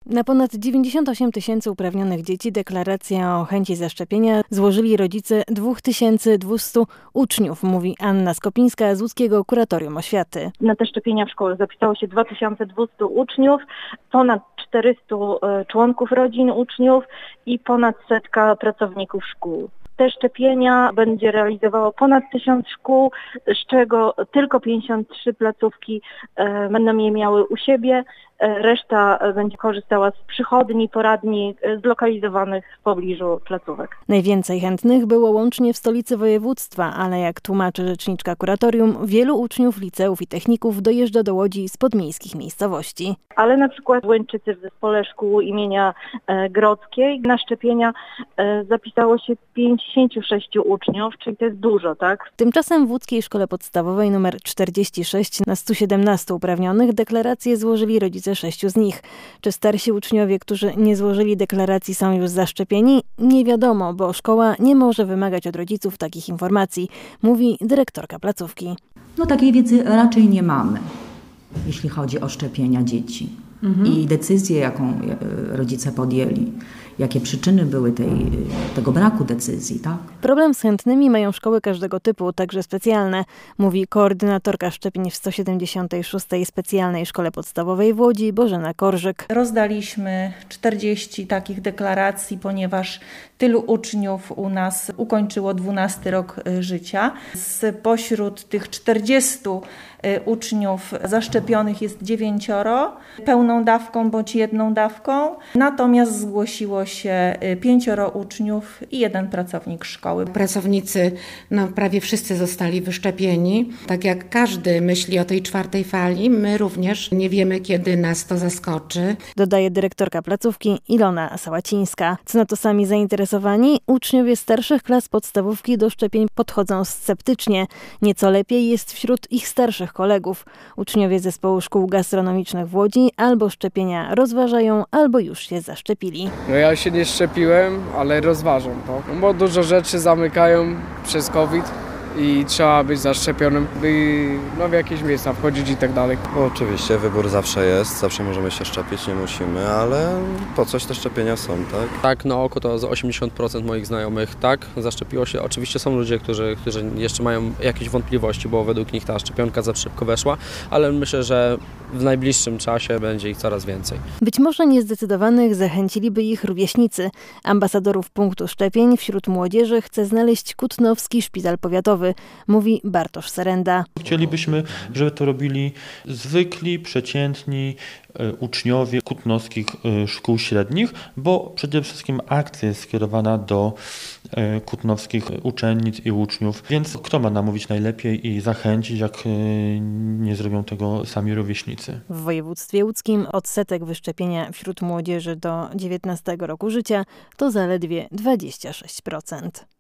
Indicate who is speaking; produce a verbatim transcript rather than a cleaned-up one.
Speaker 1: Na ponad dziewięćdziesiąt osiem tysięcy uprawnionych dzieci deklarację o chęci zaszczepienia złożyli rodzice dwa tysiące dwieście uczniów, mówi Anna Skopińska z Łódzkiego Kuratorium Oświaty.
Speaker 2: Na te szczepienia w szkołach zapisało się dwa tysiące dwieście uczniów, ponad czterysta członków rodzin uczniów i ponad setka pracowników szkół. Te szczepienia będzie realizowało ponad tysiąc szkół, z czego tylko pięćdziesiąt trzy placówki e, będą je miały u siebie. E, reszta będzie korzystała z przychodni, poradni e, zlokalizowanych w pobliżu placówek.
Speaker 1: Najwięcej chętnych było łącznie w stolicy województwa, ale jak tłumaczy rzeczniczka kuratorium, wielu uczniów liceów i techników dojeżdża do Łodzi z podmiejskich miejscowości.
Speaker 2: Ale na przykład w Łęczycy w zespole szkół imienia e, Grodzkiej na szczepienia e, zapisało się pięćdziesiąt sześć uczniów, czyli to jest dużo, tak?
Speaker 1: Tymczasem w Łódzkiej Szkole Podstawowej nr czterdzieści sześć na sto siedemnaście uprawnionych deklaracje złożyli rodzice sześciu z nich. Czy starsi uczniowie, którzy nie złożyli deklaracji, są już zaszczepieni? Nie wiadomo, bo szkoła nie może wymagać od rodziców takich informacji, mówi dyrektorka placówki.
Speaker 3: No takiej wiedzy raczej nie mamy, jeśli chodzi o szczepienia dzieci. Mhm. I decyzję, jaką rodzice podjęli, jakie przyczyny były tej, tego braku decyzji, tak?
Speaker 1: Problem z chętnymi mają szkoły każdego typu, także specjalne, mówi koordynatorka szczepień w sto siedemdziesiątej szóstej Specjalnej Szkole Podstawowej w Łodzi, Bożena Korżyk.
Speaker 4: Rozdaliśmy czterdzieści takich deklaracji, ponieważ tylu uczniów u nas ukończyło dwunasty rok życia. Spośród tych czterdziestu uczniów zaszczepionych jest dziewięcioro pełną dawką bądź jedną dawką, natomiast zgłosiło się pięcioro uczniów i jeden pracownik szkoły.
Speaker 5: Pracownicy no, prawie wszyscy zostali wyszczepieni. Tak jak każdy myśli o tej czwartej fali, my również nie wiemy, kiedy nas to zaskoczy.
Speaker 1: Dodaje dyrektorka placówki Ilona Sałacińska. Co na to sami zainteresowani? Uczniowie starszych klas podstawówki do szczepień podchodzą sceptycznie. Nieco lepiej jest wśród ich starszych kolegów. Uczniowie zespołu szkół gastronomicznych w Łodzi albo szczepienia rozważają, albo już się zaszczepili.
Speaker 6: No ja się nie szczepiłem, ale rozważam to, no bo dużo rzeczy zamykają przez COVID i trzeba być zaszczepionym, by no, w jakieś miejsca wchodzić i tak dalej.
Speaker 7: No, oczywiście wybór zawsze jest, zawsze możemy się szczepić, nie musimy, ale po coś te szczepienia są, tak?
Speaker 8: Tak, na oko to z osiemdziesiąt procent moich znajomych tak zaszczepiło się. Oczywiście są ludzie, którzy, którzy jeszcze mają jakieś wątpliwości, bo według nich ta szczepionka za szybko weszła, ale myślę, że w najbliższym czasie będzie ich coraz więcej.
Speaker 1: Być może niezdecydowanych zachęciliby ich rówieśnicy. Ambasadorów punktu szczepień wśród młodzieży chce znaleźć Kutnowski Szpital Powiatowy, mówi Bartosz Serenda.
Speaker 9: Chcielibyśmy, żeby to robili zwykli, przeciętni uczniowie kutnowskich szkół średnich, bo przede wszystkim akcja jest skierowana do kutnowskich uczennic i uczniów. Więc kto ma namówić najlepiej i zachęcić, jak nie zrobią tego sami rówieśnicy?
Speaker 1: W województwie łódzkim odsetek wyszczepienia wśród młodzieży do dziewiętnastego roku życia to zaledwie dwadzieścia sześć procent.